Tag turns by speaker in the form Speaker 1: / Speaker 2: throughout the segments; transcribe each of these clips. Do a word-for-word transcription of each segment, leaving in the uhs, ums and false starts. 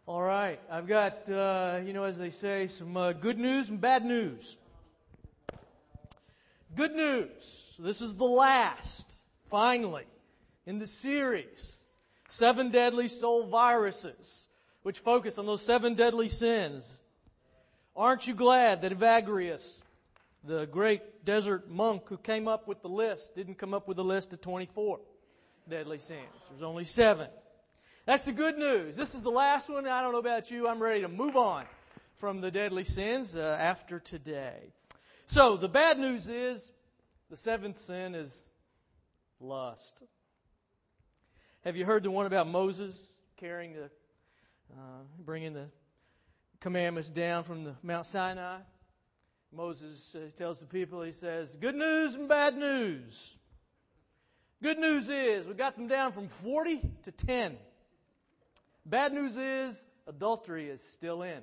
Speaker 1: All right, I've got, uh, you know, as they say, some uh, good news and bad news. Good news. This is the last, finally, in the series, Seven Deadly Soul Viruses, which focus on those seven deadly sins. Aren't you glad that Evagrius, the great desert monk who came up with the list, didn't come up with a list of twenty-four deadly sins? There's only seven. That's the good news. This is the last one. I don't know about you. I'm ready to move on from the deadly sins uh, after today. So the bad news is the seventh sin is lust. Have you heard the one about Moses carrying the, uh, bringing the commandments down from the Mount Sinai? Moses uh, tells the people, he says, good news and bad news. Good news is we got them down from forty to ten. Bad news is adultery is still in.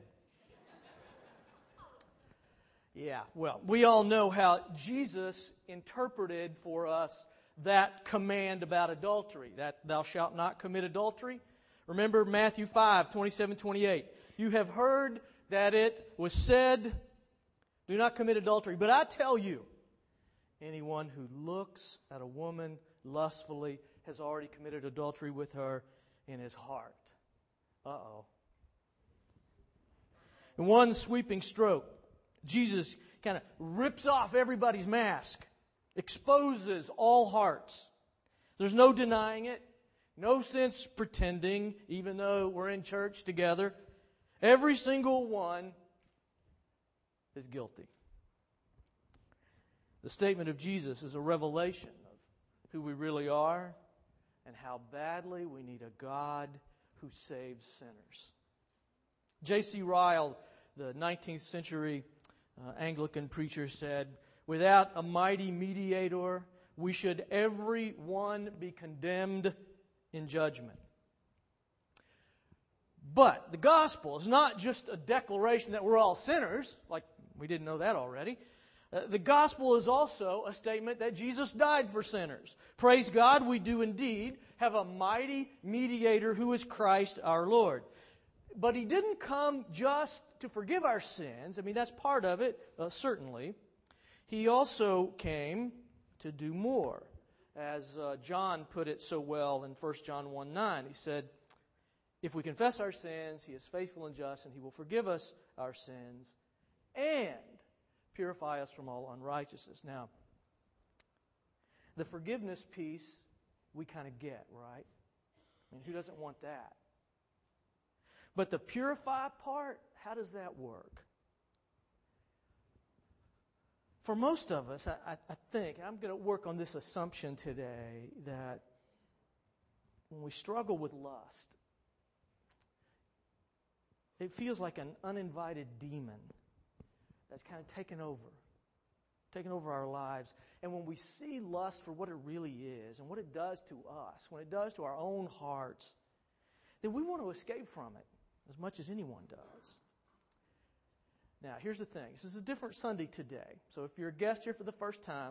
Speaker 1: Yeah, well, we all know how Jesus interpreted for us that command about adultery, that thou shalt not commit adultery. Remember Matthew five, twenty-seven, twenty-eight. You have heard that it was said, do not commit adultery. But I tell you, anyone who looks at a woman lustfully has already committed adultery with her in his heart. Uh-oh. In one sweeping stroke, Jesus kind of rips off everybody's mask, exposes all hearts. There's no denying it, no sense pretending, even though we're in church together. Every single one is guilty. The statement of Jesus is a revelation of who we really are and how badly we need a God who saves sinners. J C Ryle, the nineteenth century uh, Anglican preacher, said, without a mighty mediator, we should every one be condemned in judgment. But the gospel is not just a declaration that we're all sinners, like we didn't know that already. Uh, the gospel is also a statement that Jesus died for sinners. Praise God, we do indeed have a mighty mediator who is Christ our Lord. But He didn't come just to forgive our sins. I mean, that's part of it, uh, certainly. He also came to do more. As uh, John put it so well in First John one nine, he said, if we confess our sins, He is faithful and just, and He will forgive us our sins and purify us from all unrighteousness. Now, the forgiveness piece we kind of get, right? I mean, who doesn't want that? But the purify part, how does that work? For most of us, I, I think, I'm going to work on this assumption today, that when we struggle with lust, it feels like an uninvited demon that's kind of taken over, taken over our lives. And when we see lust for what it really is and what it does to us, when it does to our own hearts, then we want to escape from it as much as anyone does. Now, here's the thing. This is a different Sunday today. So if you're a guest here for the first time,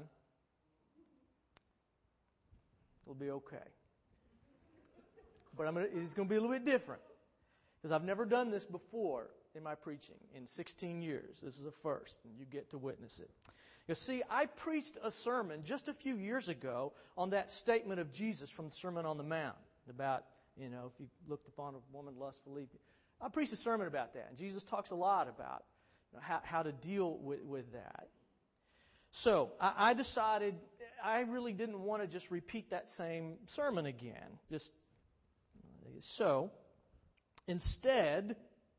Speaker 1: it'll be okay. But I'm gonna, it's going to be a little bit different, because I've never done this before in my preaching in sixteen years. This is a first, and you get to witness it. You see, I preached a sermon just a few years ago on that statement of Jesus from the Sermon on the Mount about, you know, if you looked upon a woman lustfully. I preached a sermon about that, and Jesus talks a lot about, you know, how, how to deal with, with that. So I, I decided I really didn't want to just repeat that same sermon again. Just so instead,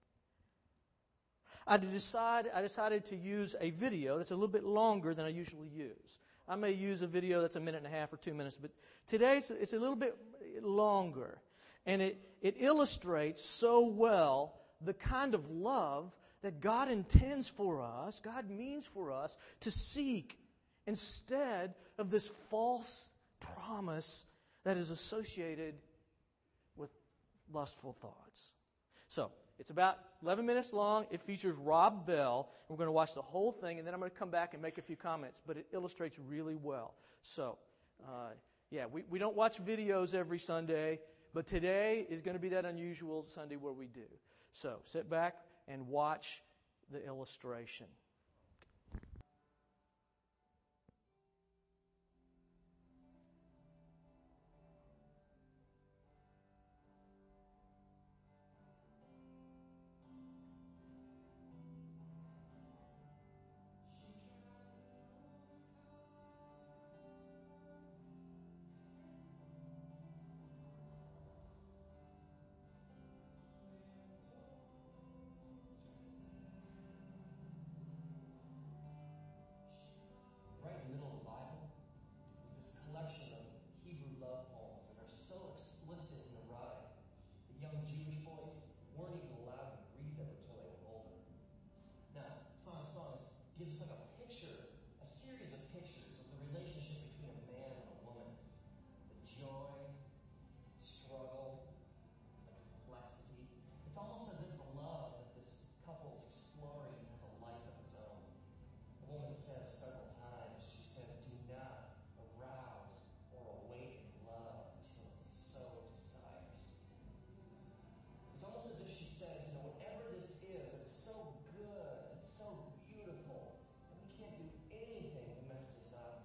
Speaker 1: I decided, I decided to use a video that's a little bit longer than I usually use. I may use a video that's a minute and a half or two minutes, but today it's, it's a little bit longer. And it, it illustrates so well the kind of love that God intends for us, God means for us to seek instead of this false promise that is associated with lustful thoughts. So, it's about eleven minutes long. It features Rob Bell. We're going to watch the whole thing, and then I'm going to come back and make a few comments. But it illustrates really well. So, uh, yeah, we, we don't watch videos every Sunday, But today is going to be that unusual Sunday where we do. So sit back and watch the illustration.
Speaker 2: Right in the middle of the Bible is this collection of Hebrew love poems that are so explicit and erotic that young Jewish boys weren't even allowed to read them until they were older. Now, Song of Songs gives us like a picture, a series of pictures of the relationship between a man and a woman. The joy, struggle, the complexity. It's almost as if the love that this couple is exploring has a life of its own. The woman says several times, she says, do not arouse or awaken love until it so desires. It's almost as if she says, you know, whatever this is, it's so good, it's so beautiful, that we can't do anything to mess this up.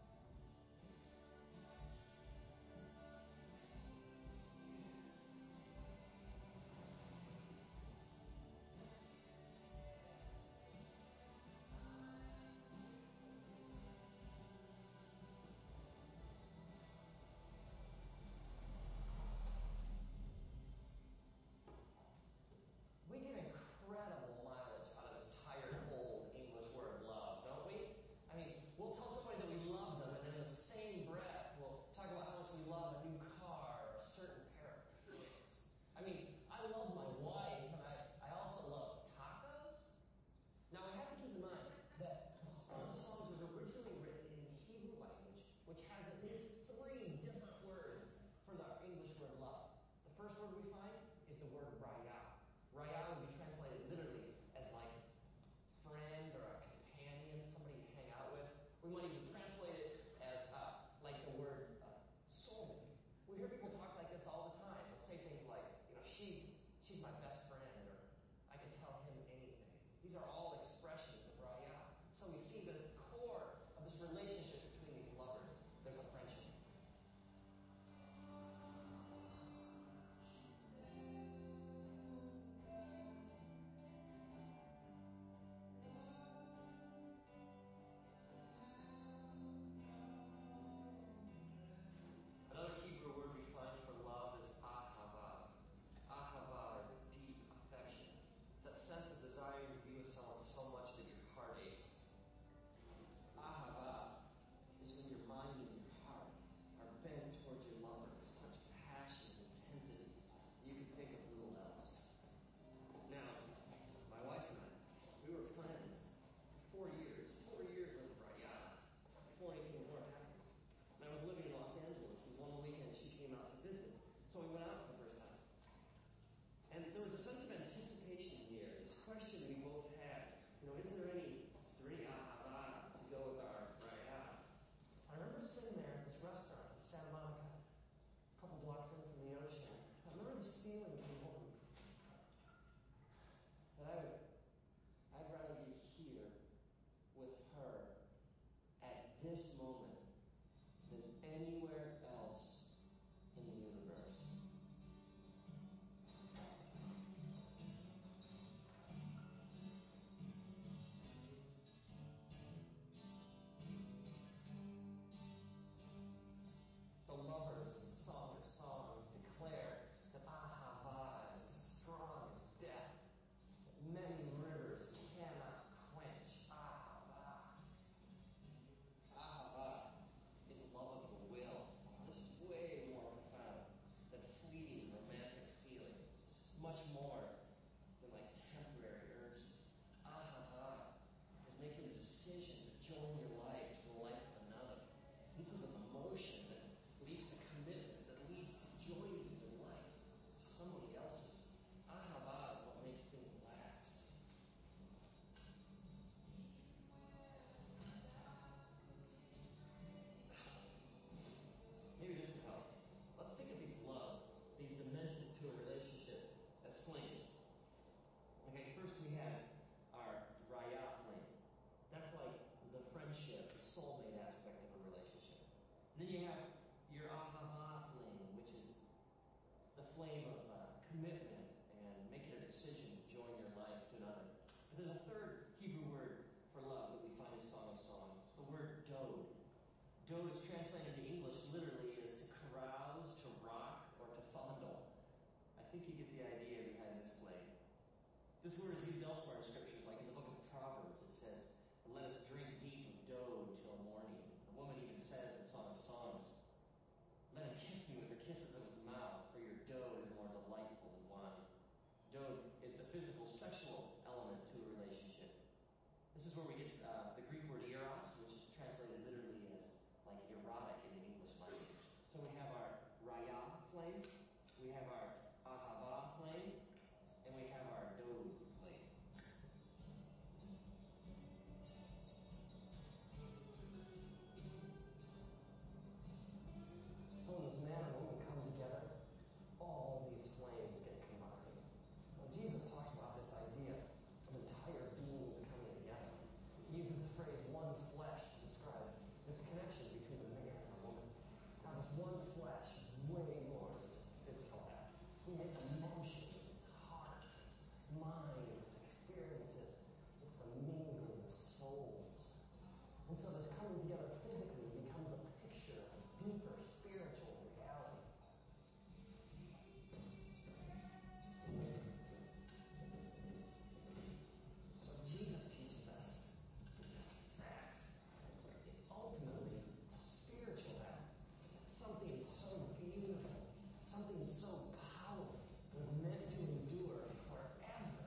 Speaker 2: We get incredible mileage out of this tired old English word love, don't we? I mean, we'll tell somebody that we love them, and then in the same breath, we'll talk about how much we love a new car or a certain pair of pants. I mean, I love my wife, and I, I also love tacos. Now, I have to keep in mind that Song of Songs was originally written in Hebrew language, which has at least three different words for the English word love. The first word we find is the word raya. Raya would be translated literally as like friend or a companion, somebody to hang out with. We might even translate it as uh, like the word uh, soulmate. We hear people talk like this all the time. They'll say things like, you know, she's she's my best friend, or I can tell him anything. These are all expressions of raya. So we see that at the core of this relationship between these lovers, there's a friendship. Another Hebrew word we find for love is ahava. Ahava is deep affection. It's that sense of desiring to be with someone commitment and making a decision to join your life to another. But there's a third Hebrew word for love that we find in Song of Songs. It's the word dode. Dode is translated to English literally as to carouse, to rock, or to fondle. I think you get the idea behind this flame. This word is used elsewhere in scriptures, like in the book of Proverbs. It says, "Let us drink deep of dode till morning." The woman even says in Song of Songs, "Let him kiss me with the kisses of his mouth, for your dode is more delightful than wine." Dode is the physical, sexual element to a relationship. This is where we get uh, the Greek word eros, which is translated literally as like erotic in the English language. So we have our raya flame, we have our ahava flame, and we have our dode flame. So when this man and woman come together, all these flames get combined. When Jesus talks about this idea of entire beings coming together, he uses the phrase one flesh to describe this connection between a man and a woman. Now this one flesh is way more than just a physical act. We make emotions, it's hearts, it's minds, it's experiences, it's the mingling of souls. And so this coming together physically becomes a picture of a deeper spiritual reality. So Jesus teaches us that sex is ultimately a spiritual act. Something so beautiful, something so powerful, was meant to endure forever.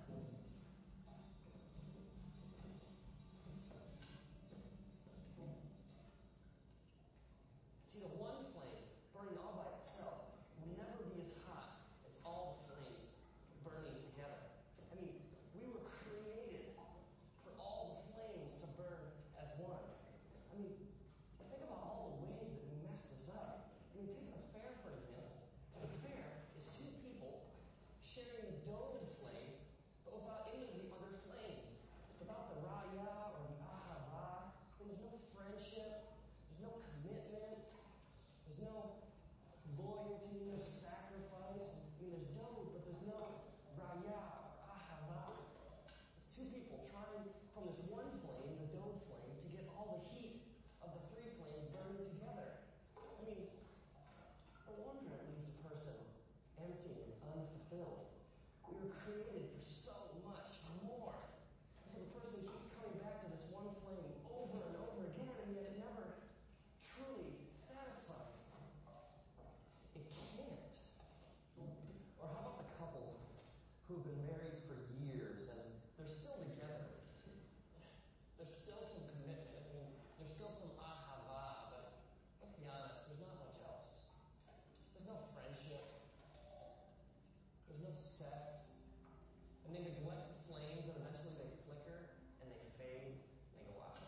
Speaker 2: See, the one flame burning all by itself will never be as hot as all the flames burning together. I mean, we were created for all the flames to burn as one. I mean, think about all the ways that we mess this up. I mean, take a fair, for example. A fair is two people sharing a dode flame, but without any of the other flames. Without the raya or the ahava, there's no friendship, there's no commitment, there's no loyalty, no sacrifice. I mean, there's dode, but there's no raya or ahava. It's two people trying from this one flame, the dode flame, to get all the heat of the three flames burning together. I mean, no wonder it leaves a person empty and unfulfilled. We were created for so much more. So the person keeps coming back to this one flame over and over again, and yet it never truly satisfies. It can't. Or how about the couple who've been married for years and they're still together? There's still some commitment. I mean, there's still some ahava, but let's be honest, there's not much else. There's no friendship. There's no sex. And they neglect the flames, and eventually they flicker, and they fade, and they go out.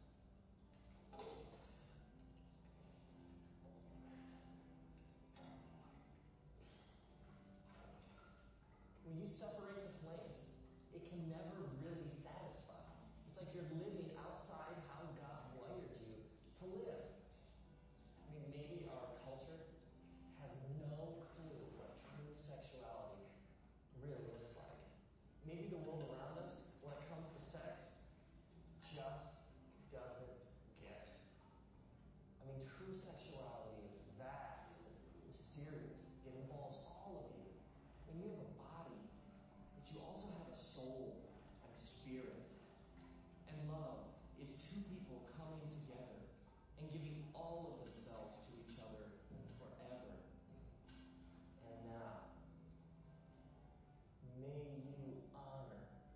Speaker 2: When you separate the flames, it can never really satisfy. It's like you're living outside how God wired you to live. I mean, maybe our culture has no clue what true sexuality really looks like. Maybe the world around us, when it comes to sex, just doesn't get it. I mean, true sexuality is vast and mysterious. It involves all of you. I mean, you have a body, but you also have a soul and a spirit. And love is two people coming together and giving all of themselves to each other forever. And now, may you honor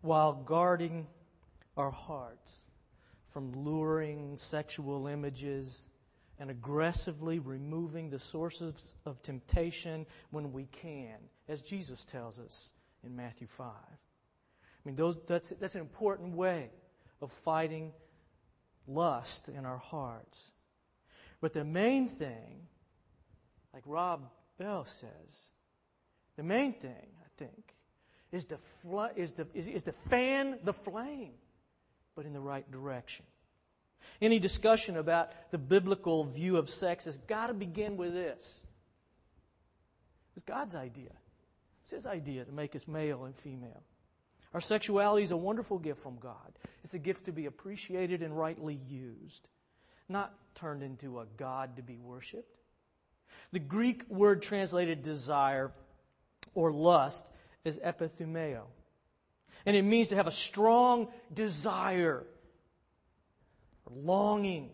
Speaker 1: while guarding our hearts from luring sexual images and aggressively removing the sources of temptation when we can, as Jesus tells us in Matthew five. I mean, those, that's, that's an important way of fighting lust in our hearts. But the main thing, like Rob Bell says, the main thing, I think, is to, fl- is, to, is, is to fan the flame, but in the right direction. Any discussion about the biblical view of sex has got to begin with this. It's God's idea. It's His idea to make us male and female. Our sexuality is a wonderful gift from God. It's a gift to be appreciated and rightly used, not turned into a god to be worshipped. The Greek word translated desire or lust is epithumeo. And it means to have a strong desire or longing.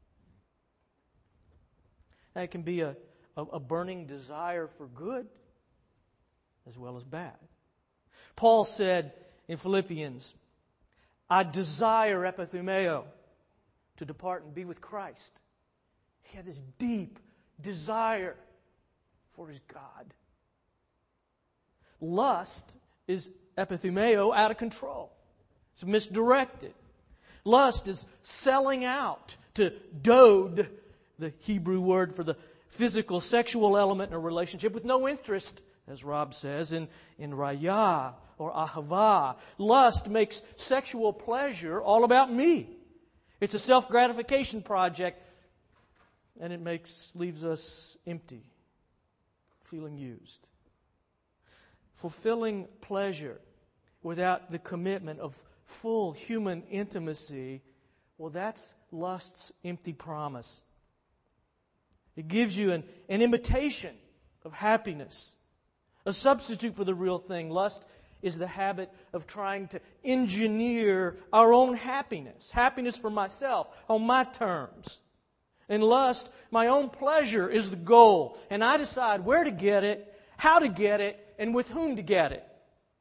Speaker 1: That can be a, a, a burning desire for good as well as bad. Paul said in Philippians, I desire epithumeo, to depart and be with Christ. He had this deep desire for his God. Lust is epithumeo, out of control. It's misdirected. Lust is selling out to dode, the Hebrew word for the physical, sexual element in a relationship, with no interest, as Rob says, in, in raya or ahava. Lust makes sexual pleasure all about me. It's a self-gratification project, and it makes leaves us empty, feeling used. Fulfilling pleasure without the commitment of full human intimacy, well, that's lust's empty promise. It gives you an, an imitation of happiness, a substitute for the real thing. Lust is the habit of trying to engineer our own happiness, happiness for myself, on my terms. In lust, my own pleasure is the goal, and I decide where to get it, how to get it, and with whom to get it.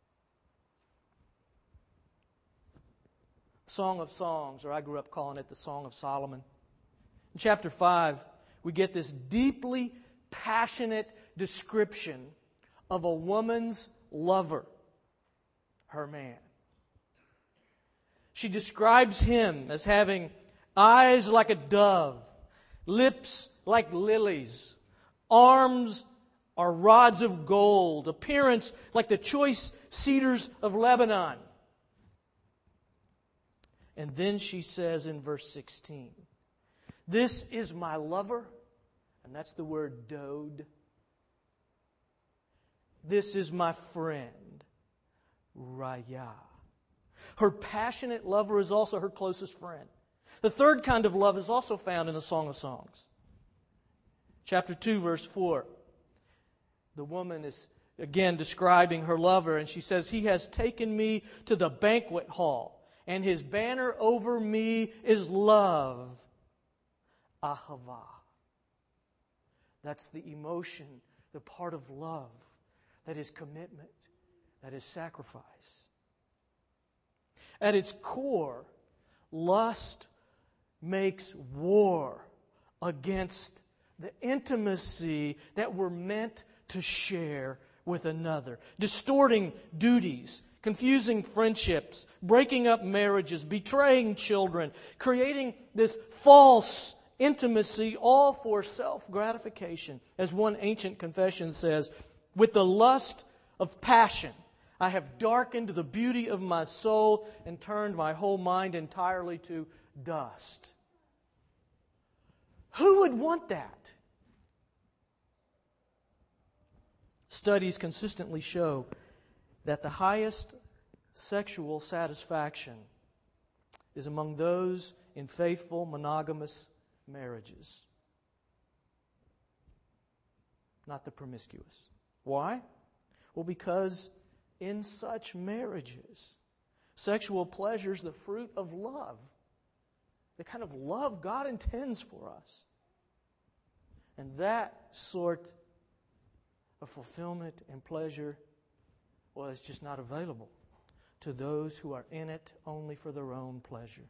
Speaker 1: Song of Songs, or I grew up calling it the Song of Solomon. In chapter five, we get this deeply passionate description of a woman's lover, her man. She describes him as having eyes like a dove, lips like lilies, arms are rods of gold, appearance like the choice cedars of Lebanon. And then she says in verse sixteen, this is my lover, and that's the word dode. This is my friend, Raya. Her passionate lover is also her closest friend. The third kind of love is also found in the Song of Songs. Chapter two, verse four. The woman is again describing her lover, and she says, he has taken me to the banquet hall, and his banner over me is love. Ahava. That's the emotion, the part of love that is commitment, that is sacrifice. At its core, lust makes war against the intimacy that we're meant to share with another, distorting duties, confusing friendships, breaking up marriages, betraying children, creating this false intimacy, all for self-gratification. As one ancient confession says, with the lust of passion, I have darkened the beauty of my soul and turned my whole mind entirely to dust. Who would want that? Studies consistently show that the highest sexual satisfaction is among those in faithful, monogamous marriages, not the promiscuous. Why? Well, because in such marriages, sexual pleasure is the fruit of love, the kind of love God intends for us. And that sort of fulfillment and pleasure, well, it's just not available to those who are in it only for their own pleasure.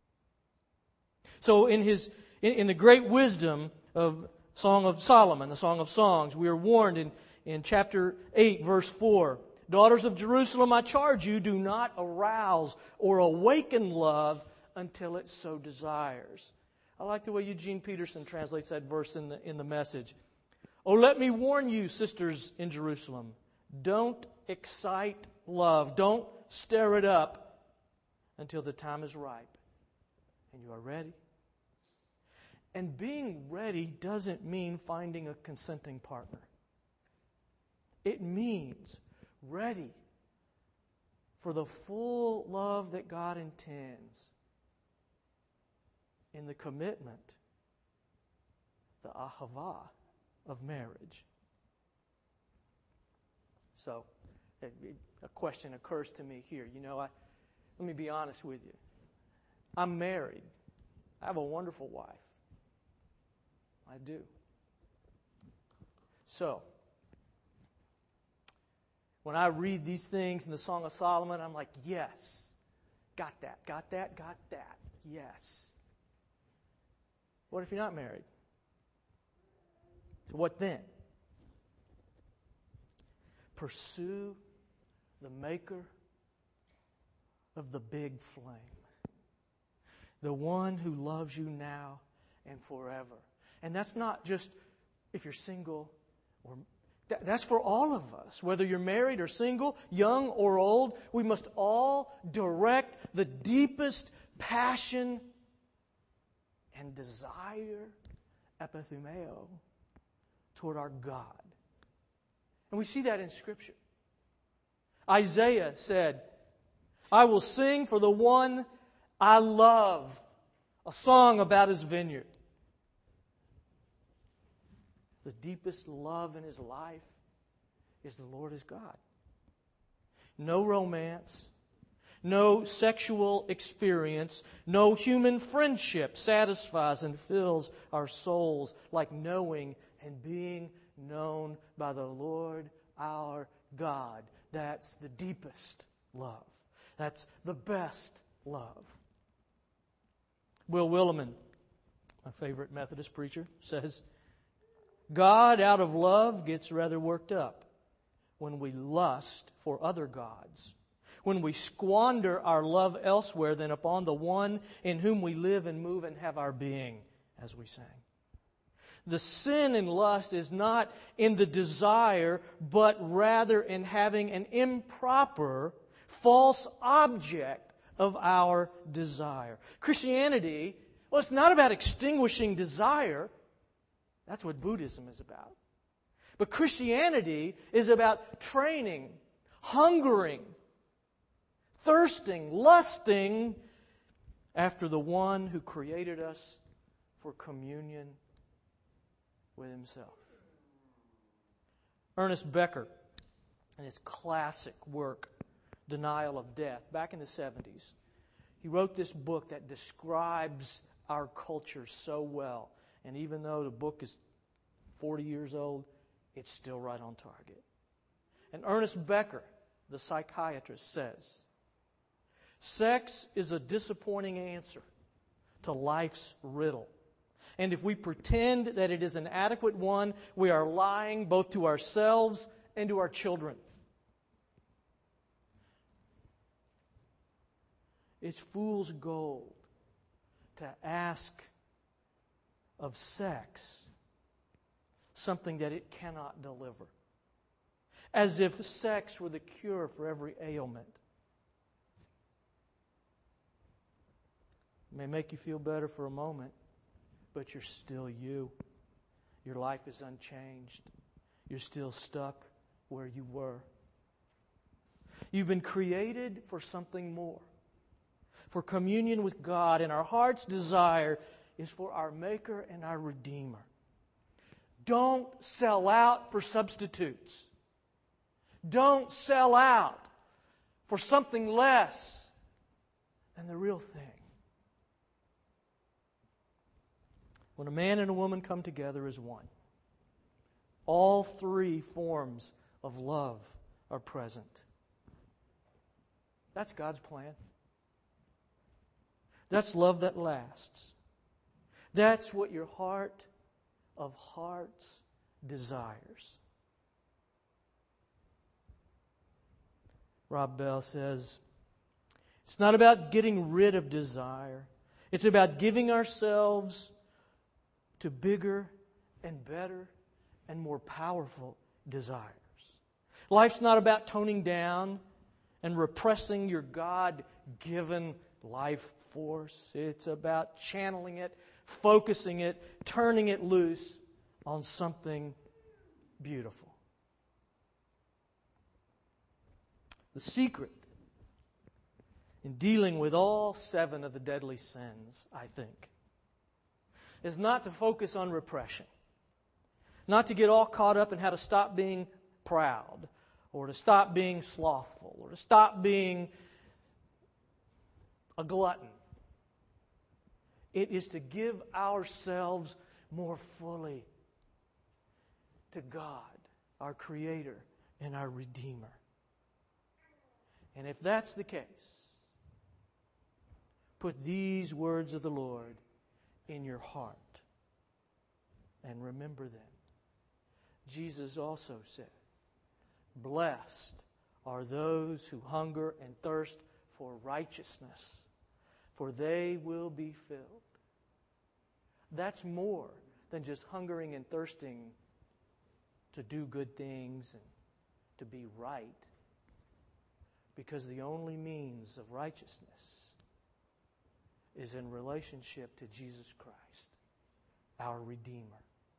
Speaker 1: So in his in, in the great wisdom of Song of Solomon, the Song of Songs, we are warned in, in chapter eight, verse four, daughters of Jerusalem, I charge you, do not arouse or awaken love until it so desires. I like the way Eugene Peterson translates that verse in the, in the Message. Oh, let me warn you, sisters in Jerusalem, don't excite love. Don't stir it up until the time is ripe and you are ready. And being ready doesn't mean finding a consenting partner. It means ready for the full love that God intends in the commitment, the ahava of marriage. So, a question occurs to me here. You know, I, let me be honest with you. I'm married. I have a wonderful wife. I do. So, when I read these things in the Song of Solomon, I'm like, yes, got that, got that, got that, yes. What if you're not married? So what then? Pursue the maker of the big flame, the one who loves you now and forever. And that's not just if you're single, or that's for all of us. Whether you're married or single, young or old, we must all direct the deepest passion and desire, epithumeo, toward our God. And we see that in Scripture. Isaiah said, I will sing for the one I love, a song about his vineyard. The deepest love in his life is the Lord his God. No romance, no sexual experience, no human friendship satisfies and fills our souls like knowing and being known by the Lord our God. That's the deepest love. That's the best love. Will Willimon, my favorite Methodist preacher, says, God out of love gets rather worked up when we lust for other gods, when we squander our love elsewhere than upon the one in whom we live and move and have our being, as we sang. The sin in lust is not in the desire, but rather in having an improper, false object of our desire. Christianity, well, it's not about extinguishing desire. That's what Buddhism is about. But Christianity is about training, hungering, thirsting, lusting after the one who created us for communion with Himself. Ernest Becker, in his classic work, Denial of Death, back in the seventies, he wrote this book that describes our culture so well. And even though the book is forty years old, it's still right on target. And Ernest Becker, the psychiatrist, says, sex is a disappointing answer to life's riddle. And if we pretend that it is an adequate one, we are lying both to ourselves and to our children. It's fool's gold to ask of sex something that it cannot deliver, as if sex were the cure for every ailment. It may make you feel better for a moment, but you're still you. Your life is unchanged. You're still stuck where you were. You've been created for something more, for communion with God, and our heart's desire is for our Maker and our Redeemer. Don't sell out for substitutes. Don't sell out for something less than the real thing. When a man and a woman come together as one, all three forms of love are present. That's God's plan. That's love that lasts. That's what your heart of hearts desires. Rob Bell says, it's not about getting rid of desire. It's about giving ourselves to bigger and better and more powerful desires. Life's not about toning down and repressing your God-given life force. It's about channeling it, focusing it, turning it loose on something beautiful. The secret in dealing with all seven of the deadly sins, I think, is not to focus on repression. Not to get all caught up in how to stop being proud, or to stop being slothful, or to stop being a glutton. It is to give ourselves more fully to God, our Creator and our Redeemer. And if that's the case, put these words of the Lord in your heart and remember them. Jesus also said, blessed are those who hunger and thirst for righteousness, for they will be filled. That's more than just hungering and thirsting to do good things and to be right, because the only means of righteousness is in relationship to Jesus Christ, our Redeemer.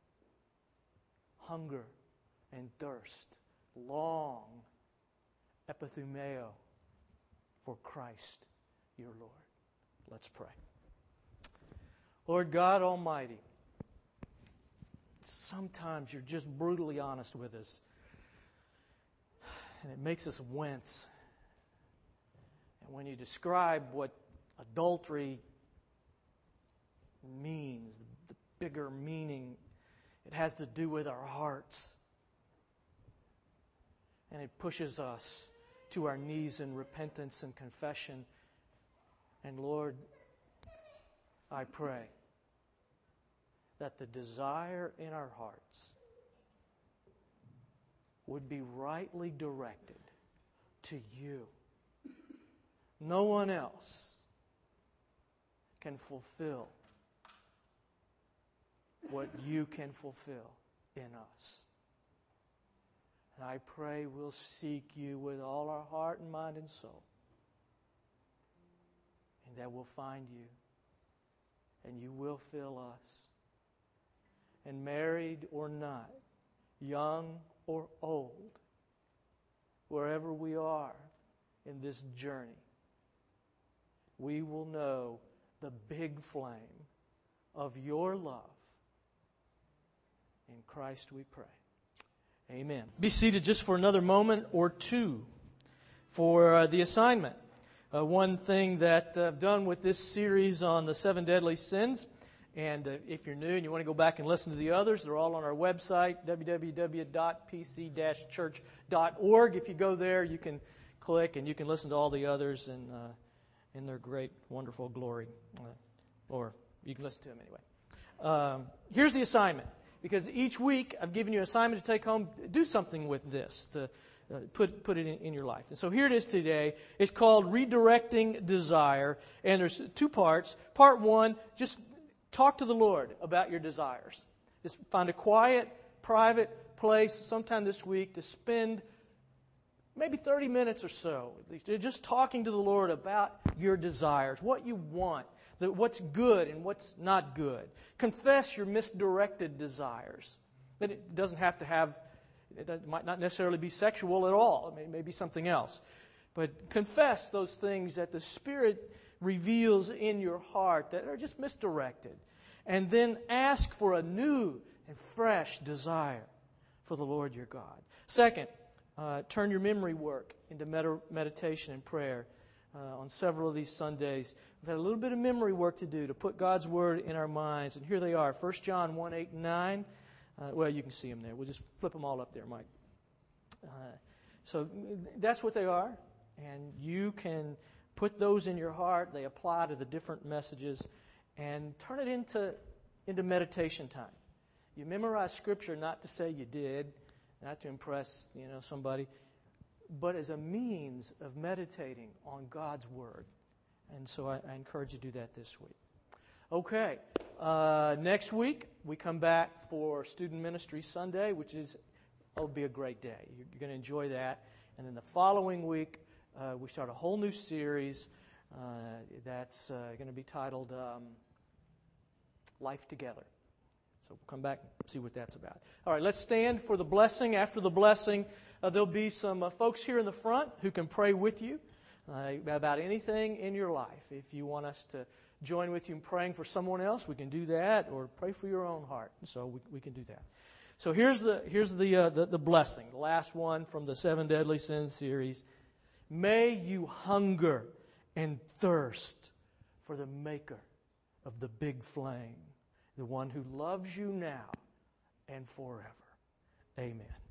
Speaker 1: Hunger and thirst, long, epithumeo, for Christ your Lord. Let's pray. Lord God Almighty, sometimes you're just brutally honest with us, and it makes us wince. And when you describe what adultery means, the bigger meaning, it has to do with our hearts. And it pushes us to our knees in repentance and confession. And Lord, I pray that the desire in our hearts would be rightly directed to you. No one else can fulfill what you can fulfill in us. And I pray we'll seek you with all our heart and mind and soul, and that we'll find you, and you will fill us. And married or not, young or old, wherever we are in this journey, we will know the big flame of your love. In Christ we pray. Amen. Be seated just for another moment or two for uh, the assignment. Uh, one thing that uh, I've done with this series on the seven deadly sins, and uh, if you're new and you want to go back and listen to the others, they're all on our website, w w w dot p c dash church dot org. If you go there, you can click and you can listen to all the others in, uh, in their great, wonderful glory. Uh, or you can listen to them anyway. Um, here's the assignment. Because each week I've given you an assignment to take home. Do something with this to uh, put put it in, in your life. And so here it is today. It's called Redirecting Desire. And there's two parts. Part one, just talk to the Lord about your desires. Just find a quiet, private place sometime this week to spend maybe thirty minutes or so, at least, just talking to the Lord about your desires, what you want. The, what's good and what's not good. Confess your misdirected desires. But it doesn't have to have, it might not necessarily be sexual at all. It may, may be something else. But confess those things that the Spirit reveals in your heart that are just misdirected. And then ask for a new and fresh desire for the Lord your God. Second, uh, turn your memory work into med- meditation and prayer. Uh, on several of these Sundays, we've had a little bit of memory work to do to put God's Word in our minds. And here they are, First John one, eight, and nine. Uh, well, you can see them there. We'll just flip them all up there, Mike. Uh, so that's what they are. and you can put those in your heart. They apply to the different messages, and turn it into, into meditation time. You memorize Scripture not to say you did, not to impress, you know, somebody, but as a means of meditating on God's Word. And so I, I encourage you to do that this week. Okay, uh, next week we come back for Student Ministry Sunday, which is will be a great day. You're, you're going to enjoy that. And then the following week uh, we start a whole new series uh, that's uh, going to be titled um, Life Together. So we'll come back and see what that's about. All right, let's stand for the blessing. After the blessing, uh, there'll be some uh, folks here in the front who can pray with you uh, about anything in your life. If you want us to join with you in praying for someone else, we can do that, or pray for your own heart. So we, we can do that. So here's the here's the, uh, the the blessing, the last one from the Seven Deadly Sins series. May you hunger and thirst for the Maker of the big flame, the one who loves you now and forever. Amen.